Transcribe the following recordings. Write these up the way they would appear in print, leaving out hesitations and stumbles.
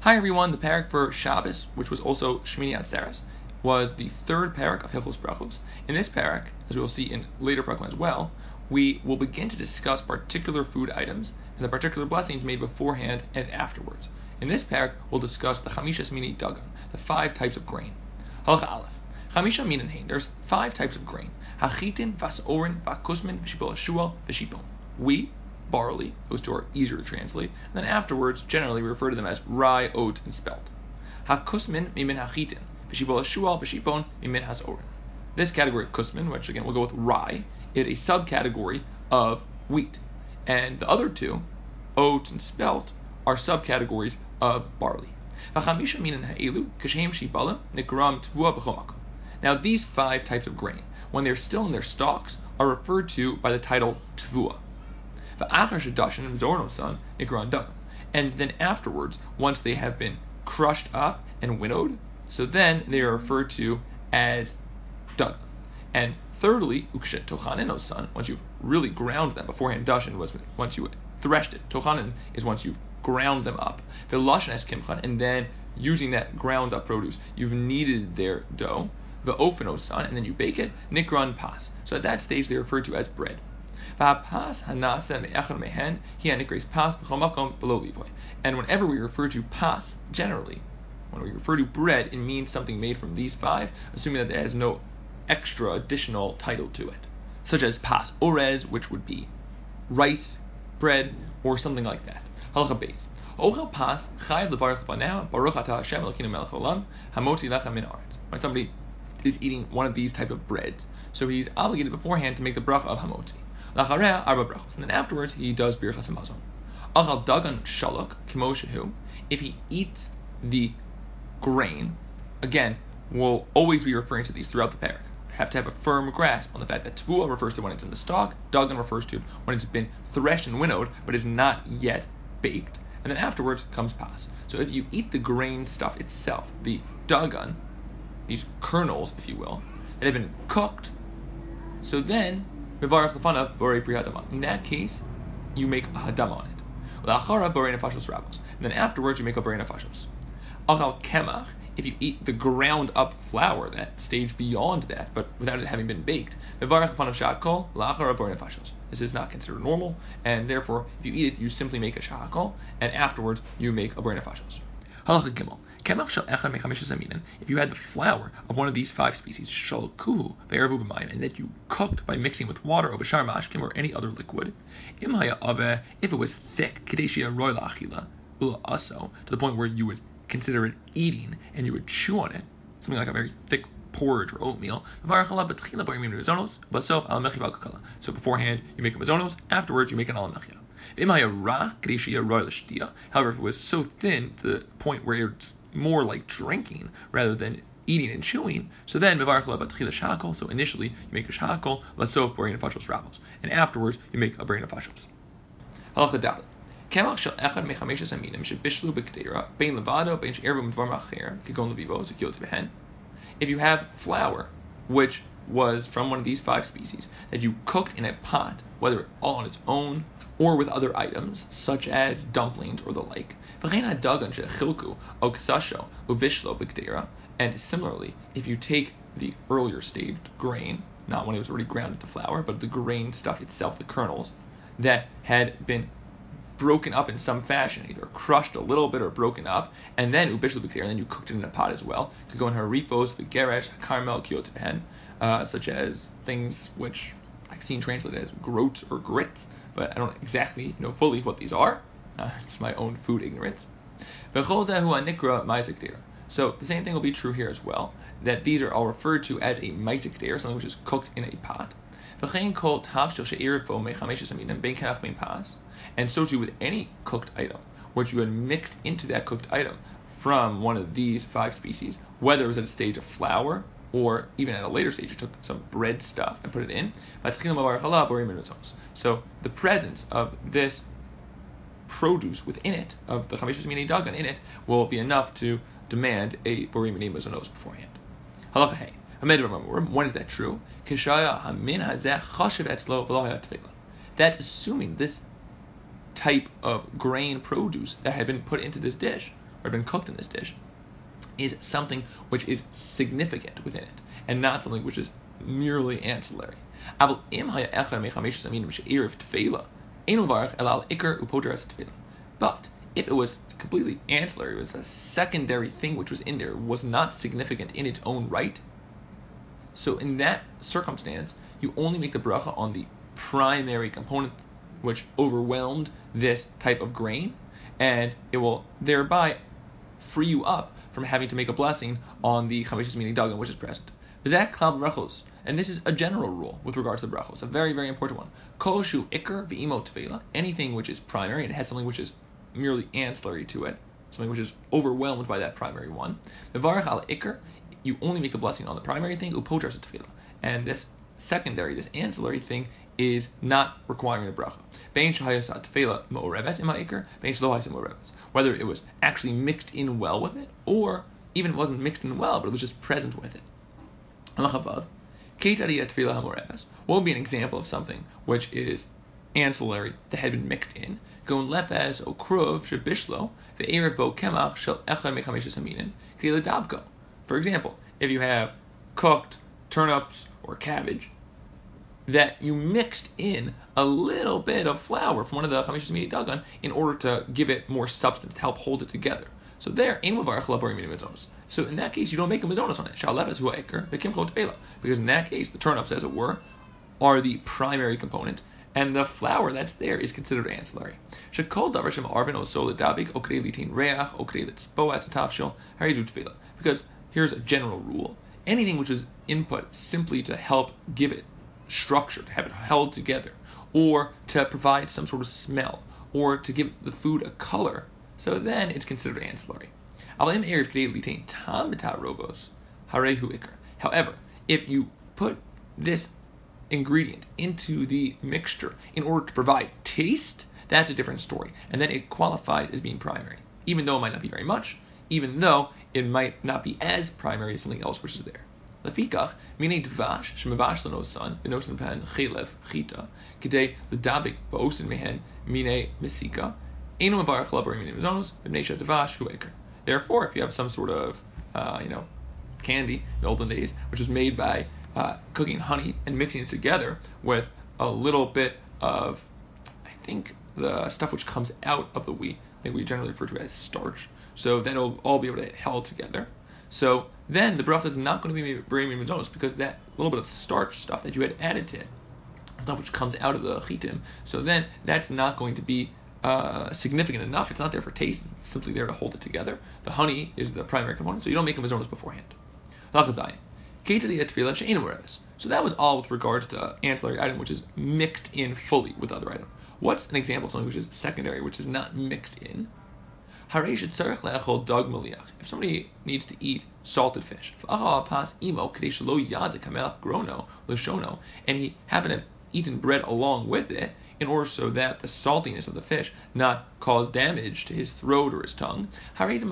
Hi everyone, the parak for Shabbos, which was also Shmini Atzeres, was the third parak of Hilchos Brachos. In this parak, as we will see in later parakim as well, we will begin to discuss particular food items and the particular blessings made beforehand and afterwards. In this parak, we'll discuss the Chamishas Mini Dagan, the 5 types of grain. Halacha Aleph. Chamisha Minin Hein. There's 5 types of grain. Hachitin, Vasorin, Vakusmin, V'shipol Ashua, V'shipon. Wheat, barley, those two are easier to translate, and then afterwards, generally we refer to them as rye, oat, and spelt. Ha-kusmin mimin hachitin, v'shibol ha-shual v'shipon mimin has-orin. This category of kusmin, which again we'll go with rye, is a subcategory of wheat, and the other two, oat and spelt, are subcategories of barley. V'chamisha minan ha'elu, kashem shibalim, nikram tvua b'chomakom. Now these 5 types of grain, when they're still in their stalks, are referred to by the title tvua. And then afterwards, once they have been crushed up and winnowed, so then they are referred to as dagan. And thirdly, once you've really ground them beforehand, dashan was once you threshed it. Tochanin is once you've ground them up. And then using that ground up produce, you've kneaded their dough. And then you bake it. Nikran pas. So at that stage, they're referred to as bread. And whenever we refer to pas, generally, when we refer to bread, it means something made from these 5, assuming that it has no extra additional title to it, such as pas orez, which would be rice, bread, or something like that. Halacha beis. Ochel pas chayav levarach b'nei baruch atah Hashem Elokeinu melech haolam hamotzi lechem min haaretz. When somebody is eating one of these type of breads, so he's obligated beforehand to make the bracha of hamotzi. And then afterwards he does birchas hamazon. Achal dagan shalok kimoshehu. If he eats the grain, again, we'll always be referring to these throughout the parak. Have to have a firm grasp on the fact that tvua refers to when it's in the stalk, dagan refers to when it's been threshed and winnowed but is not yet baked, and then afterwards comes pas. So if you eat the grain stuff itself, the dagan, these kernels, if you will, that have been cooked, so then in that case, you make a hadama on it. And then afterwards, you make a borei nefashos. Achal kemach, if you eat the ground up flour, that stage beyond that, but without it having been baked, this is not considered normal, and therefore, if you eat it, you simply make a shakol, and afterwards, you make a borei nefashos. Halacha gimel. If you had the flour of one of these 5 species, and that you cooked by mixing with water or bashar mashkim or any other liquid, if it was thick, to the point where you would consider it eating and you would chew on it, something like a very thick porridge or oatmeal. So beforehand you make a mazonos, afterwards you make an alamechia. However, if it was so thin to the point where it's more like drinking rather than eating and chewing, so then so initially you make a shakol, and afterwards you make a borei nefashos. Halacha dalet. If you have flour which was from one of these 5 species that you cooked in a pot, whether all on its own or with other items such as dumplings or the like, and similarly, if you take the earlier staged grain, not when it was already ground into flour, but the grain stuff itself, the kernels, that had been broken up in some fashion, either crushed a little bit or broken up, and then and then you cooked it in a pot as well. It could go in harifos, v'geresh, caramel, kiyotehen, such as things which I've seen translated as groats or grits, but I don't exactly know fully what these are. It's my own food ignorance. So the same thing will be true here as well, that these are all referred to as a maisik deir, something which is cooked in a pot. And so too with any cooked item, which you had mixed into that cooked item from one of these 5 species, whether it was at a stage of flour or even at a later stage you took some bread stuff and put it in. So the presence of this produce within it, of the chamishas mini dagan in it, will be enough to demand a borei mini mazonos beforehand. Halacha hey. When is that true? That's assuming this type of grain produce that had been put into this dish or been cooked in this dish, is something which is significant within it, and not something which is merely ancillary. But if it was completely ancillary, it was a secondary thing which was in there, was not significant in its own right, so in that circumstance, you only make the bracha on the primary component which overwhelmed this type of grain, and it will thereby free you up from having to make a blessing on the Chamishas Mini Dagan which is present. And this is a general rule with regards to the brachos, a very, very important one. Kol shu ikar v'imo tefela, anything which is primary and it has something which is merely ancillary to it, something which is overwhelmed by that primary one. Mevarach al ikar, you only make the blessing on the primary thing, upotras tefela, and this secondary, this ancillary thing is not requiring a bracha. Whether it was actually mixed in well with it, or even it wasn't mixed in well, but it was just present with it. What would be an example of something which is ancillary that had been mixed in? For example, if you have cooked turnips or cabbage that you mixed in a little bit of flour from one of the Chamishas Mini Dagan in order to give it more substance, to help hold it together. So there, so in that case, you don't make a mazonos on it. Because in that case, the turnips, as it were, are the primary component, and the flour that's there is considered ancillary. Because here's a general rule: anything which is input simply to help give it structure, to have it held together, or to provide some sort of smell, or to give the food a color, so then it's considered ancillary. However, if you put this ingredient into the mixture in order to provide taste, that's a different story, and then it qualifies as being primary, even though it might not be very much, even though it might not be as primary as something else which is there. Lefikach, mine dvash shemavash lenosan benosan pen chelev chita kidei ledabik ba'osin mehen mine mesika eno mavarach laborim mine mizonos b'nei dvash hu eker. Therefore, if you have some sort of candy in the olden days, which was made by cooking honey and mixing it together with a little bit of, I think, the stuff which comes out of the wheat, I think we generally refer to it as starch, so then it'll all be able to held together. So then the bracha is not going to be b'rei mizonos, because that little bit of starch stuff that you had added to it, stuff which comes out of the chitim, so then that's not going to be significant enough. It's not there for taste, it's simply there to hold it together. The honey is the primary component, so you don't make a mizonos beforehand. So that was all with regards to ancillary item which is mixed in fully with other item. What's an example of something which is secondary, which is not mixed in? If somebody needs to eat salted fish, and he happened to have eaten bread along with it, in order so that the saltiness of the fish not cause damage to his throat or his tongue, so in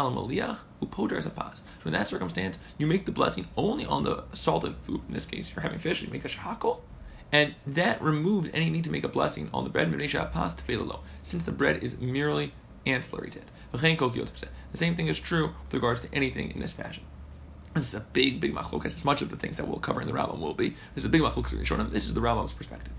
that circumstance, you make the blessing only on the salted food. In this case, if you're having fish, you make a shahakol, and that removes any need to make a blessing on the bread, since the bread is merely ancillary to it. The same thing is true with regards to anything in this fashion. This is a big, big machlokas. As much of the things that we'll cover in the Rambam will be. This is a big machlokas in Rishonim. This is the Rambam's perspective.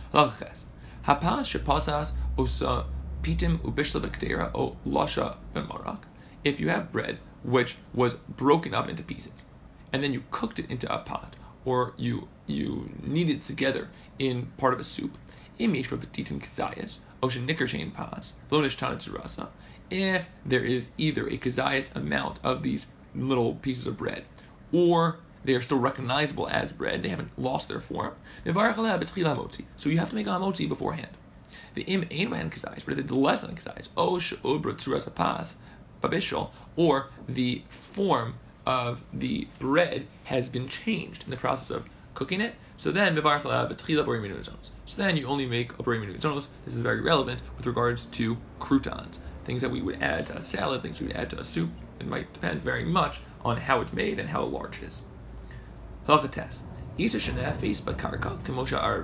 If you have bread which was broken up into pieces, and then you cooked it into a pot, or you kneaded it together in part of a soup, if there is either a kazayas amount of these little pieces of bread, or they are still recognizable as bread, they haven't lost their form, so you have to make a hamotzi beforehand. But if it's less than a kazayas, or the form of the bread has been changed in the process of cooking it, so then you only make a b'rei mizonos. This is very relevant with regards to croutons, things that we would add to a salad, things we would add to a soup. It might depend very much on how it's made and how large it is.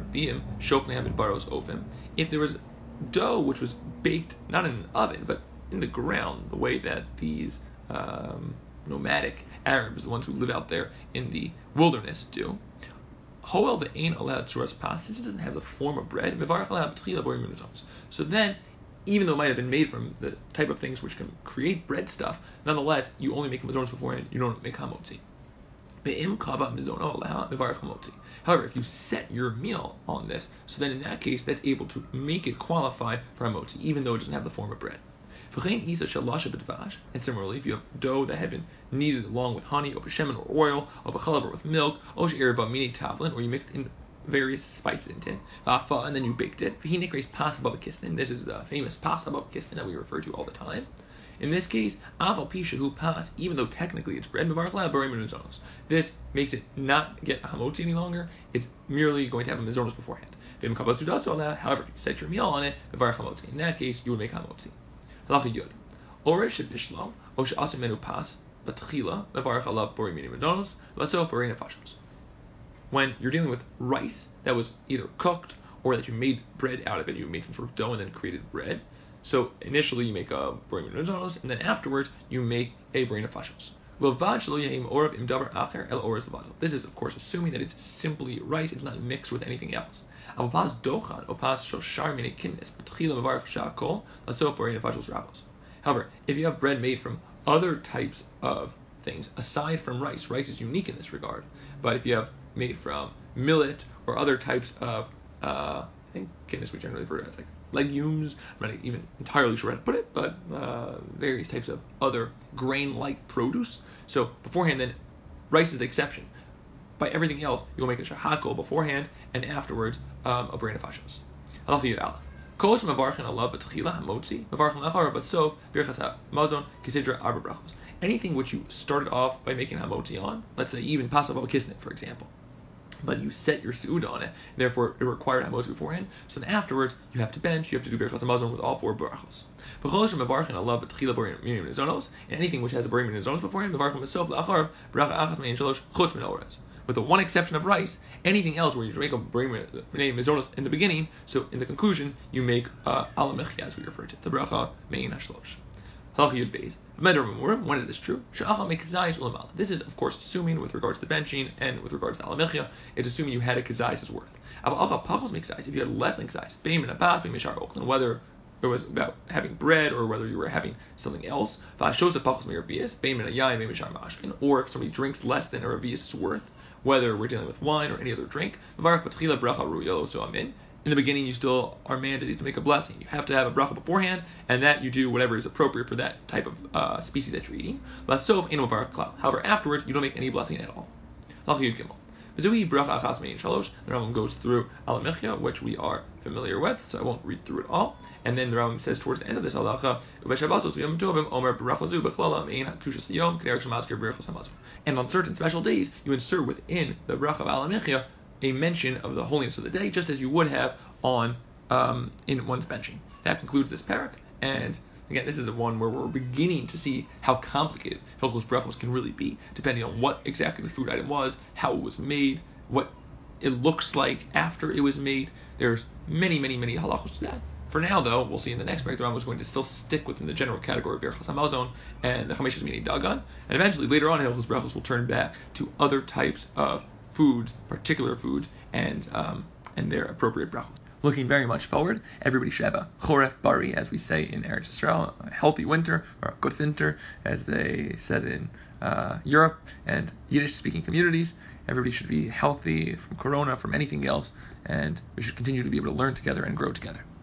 If there was dough which was baked not in an oven but in the ground, the way that these nomadic Arabs, the ones who live out there in the wilderness, do. Hoel the ain allowed tzuras pas, since it doesn't have the form of bread. So then, even though it might have been made from the type of things which can create bread stuff, nonetheless, you only make mazonos beforehand. You don't make hamotzi. However, if you set your meal on this, so then in that case, that's able to make it qualify for hamotzi, even though it doesn't have the form of bread. And similarly, if you have dough that had been kneaded along with honey, or b'shemen, or oil, or b'chalav, or with milk, or you mixed in various spices into it, and then you baked it. This is the famous pas above kistin that we refer to all the time. In this case, aval pishahu pas, even though technically it's bread, this makes it not get hamotzi any longer. It's merely going to have a mizonos beforehand. However, if you set your meal on it, in that case, you would make hamotzi. Halacha yud. Orish bishlo, o she'asu menu pas, batchila, mevarach alav bori mini medonos, laso bori nefashos. When you're dealing with rice that was either cooked or that you made bread out of it, you made some sort of dough and then created bread. So initially you make a bori mini medonos, and then afterwards you make a bori nefashos. This is, of course, assuming that it's simply rice; it's not mixed with anything else. However, if you have bread made from other types of things aside from rice is unique in this regard. But if you have made from millet or other types of, I think kidneys we generally refer to as like legumes. I'm not even entirely sure how to put it, but various types of other grain-like produce. So beforehand, then rice is the exception. By everything else, you'll make a shahakol beforehand, and afterwards a brain of fashos. Halacha yud aleph. Kol shemevarchen alav b'tchila hamotzi, mevarchen lachar b'sof birchas hamazon kisidra arba brachos. Anything which you started off by making hamotzi on, let's say even pasav kisnit, for example, but you set your seuda on it, therefore it required hamotzi beforehand. So then afterwards, you have to bench, you have to do birchas hamazon with all four brachos. And anything which has a bori min zonos beforehand, with the one exception of rice, anything else where you make a bori min zonos in the beginning, so in the conclusion you make alamechia, as we refer to the bracha mein hashlosh. When is this true? This is, of course, assuming with regards to the benching and with regards to alamechia, it's assuming you had a kazais' worth. If you had less than kazais, whether it was about having bread or whether you were having something else, or if somebody drinks less than a ravius' worth, whether we're dealing with wine or any other drink, in the beginning you still are mandated to make a blessing. You have to have a bracha beforehand, and that you do whatever is appropriate for that type of species that you're eating. However, afterwards you don't make any blessing at all. The Rambam goes through alamechia, which we are familiar with, so I won't read through it all. And then the Rambam says towards the end of this halacha, and on certain special days, you insert within the bracha of alamechia a mention of the holiness of the day, just as you would have on in one's benching. That concludes this parak, and again, this is one where we're beginning to see how complicated Hilchos Brachos can really be, depending on what exactly the food item was, how it was made, what it looks like after it was made. There's many halachos to that. For now, though, we'll see in the next parak, the Rambam is going to still stick within the general category of Birchas Hamazon and the Chameshes Mini Dagan, and eventually, later on, Hilchos Brachos will turn back to other types of foods, particular foods, and their appropriate brachos. Looking very much forward, everybody should have a choref bari, as we say in Eretz Yisrael, a healthy winter, or a good winter, as they said in Europe and Yiddish-speaking communities. Everybody should be healthy from corona, from anything else, and we should continue to be able to learn together and grow together.